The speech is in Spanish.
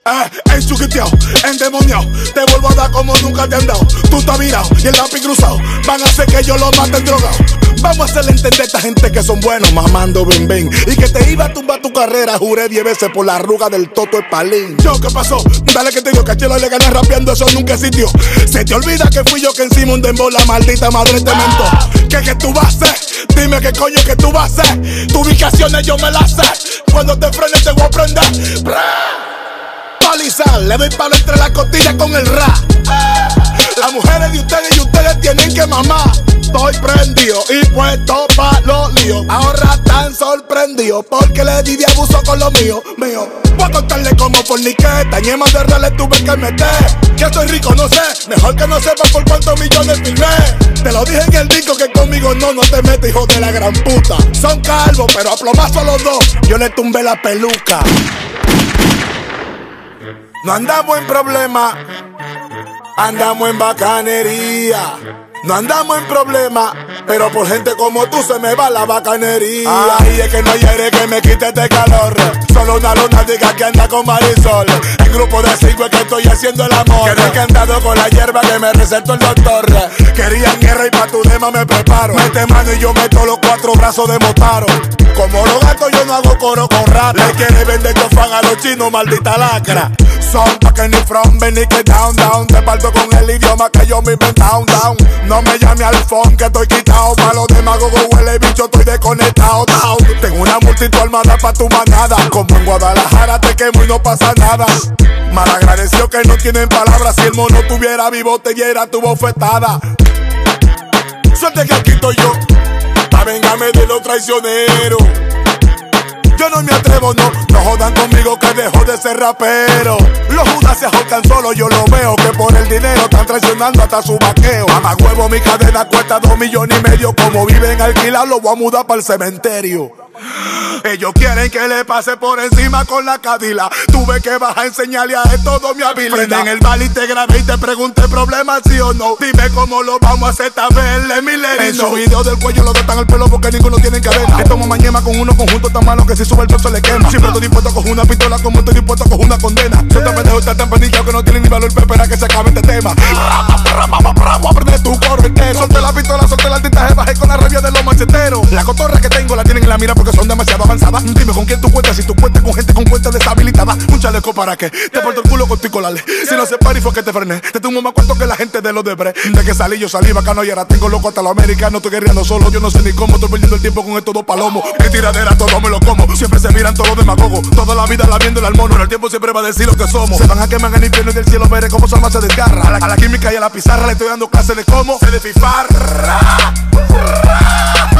Enchuquiteado, endemoniado, te vuelvo a dar como nunca te han dado. Tú estás virado y el lápiz cruzado, van a hacer que yo lo mate drogado. Vamos a hacerle entender a esta gente que son buenos mamando ven y que te iba a tumbar tu carrera, juré 10 veces por la arruga del Toto Espalín. Yo, ¿qué pasó? Dale que te digo que a Chelo le gané rapeando, eso nunca existió. Se te olvida que fui yo que encima un dembow, la maldita madre te mentó. ¿Qué tú vas a hacer? Dime qué coño que tú vas a hacer. Tu ubicaciones yo me las sé. Cuando te frenes te voy a prender. Palizar, le doy palo entre las costillas con el rap. Las mujeres de ustedes y ustedes tienen que mamar. Estoy prendido y puesto pa' los líos. Ahora están sorprendidos porque le di de abuso con lo mío. Voy a contarle como forniqueta, ni más de reales tuve que meter. Que estoy rico, no sé, mejor que no sepa por cuántos millones filmé. Te lo dije en el disco que conmigo no te metes, hijo de la gran puta. Son calvos, pero a plomazo los dos, yo le tumbé la peluca. No andamos en problemas, andamos en bacanería. No andamos en problemas, pero por gente como tú se me va la bacanería. Ay, es que no hay aire que me quite este calor. Solo una luna diga que anda con Marisol. En grupo de 5 es que estoy haciendo el amor. Quedé encantado con la hierba que me recetó el doctor. Querían guerra y pa' tu dema me preparo. Mete mano y yo meto los 4 brazos de Motaro. Como los gatos yo no hago coro con rap. Le quiere vender chofán a los chinos, maldita lacra. Son pa' que ni from, ven y que down. Te parto con el idioma que yo me inventé down. No me llame al phone que estoy quitado. Pa' los demagogos huele bicho, estoy desconectado. Tengo una multitud armada pa' tu manada. Como en Guadalajara te quemo y no pasa nada. Malagradecido que no tienen palabras. Si el mono tuviera vivo te diera tu bofetada. Suerte que aquí estoy yo. Véngame de los traicioneros. Yo no me atrevo, no jodan conmigo que dejo de ser rapero. Los judas se ahorcan solo, yo lo veo. Que por el dinero están traicionando hasta su vaqueo. Mamá huevo, mi cadena cuesta 2,5 millones. Como viven alquilados, lo voy a mudar para el cementerio. Ellos quieren que le pase por encima con la cadila. Tuve que bajar a enseñarle a esto todo mi habilidad. Prende en el bar y te grabé y te pregunté problemas sí o no. Dime cómo lo vamos a hacer esta vez, en su video del cuello lo dotan el pelo porque ninguno tiene cadena. Esto mañana con uno conjunto tan malo que si sube el peso le quema. Siempre estoy dispuesto a coger una pistola como estoy dispuesto a coger una condena. Soy tan pendejo, tan pendiente que no tiene ni valor, espera que se acabe este tema. Voy a aprender tu coro entero. Solté la pistola, solté la tintaje, bajé con la rabia de los macheteros. La cotorra que tengo la tienen en la mira porque son demasiado avanzadas. Dime con quién tú cuentas, si tú cuentas con gente con cuenta deshabilitada. Un chaleco para qué, te porto el culo con tu colale. Si no se para y fue que te frené, te tumbo más cuarto que la gente de los Debre. De que salí yo salí bacano y ahora tengo loco hasta los americanos. Estoy guerreando solo, yo no sé ni cómo. Estoy perdiendo el tiempo con estos 2 palomos. En tiradera todo me lo como, siempre se miran todos los demagogos. Toda la vida la viendo el mono, pero el tiempo siempre va a decir lo que somos. Se van a quemar en el infierno y del cielo veré cómo su alma se desgarra. A la química y a la pizarra le estoy dando clase de cómo se desfifarra.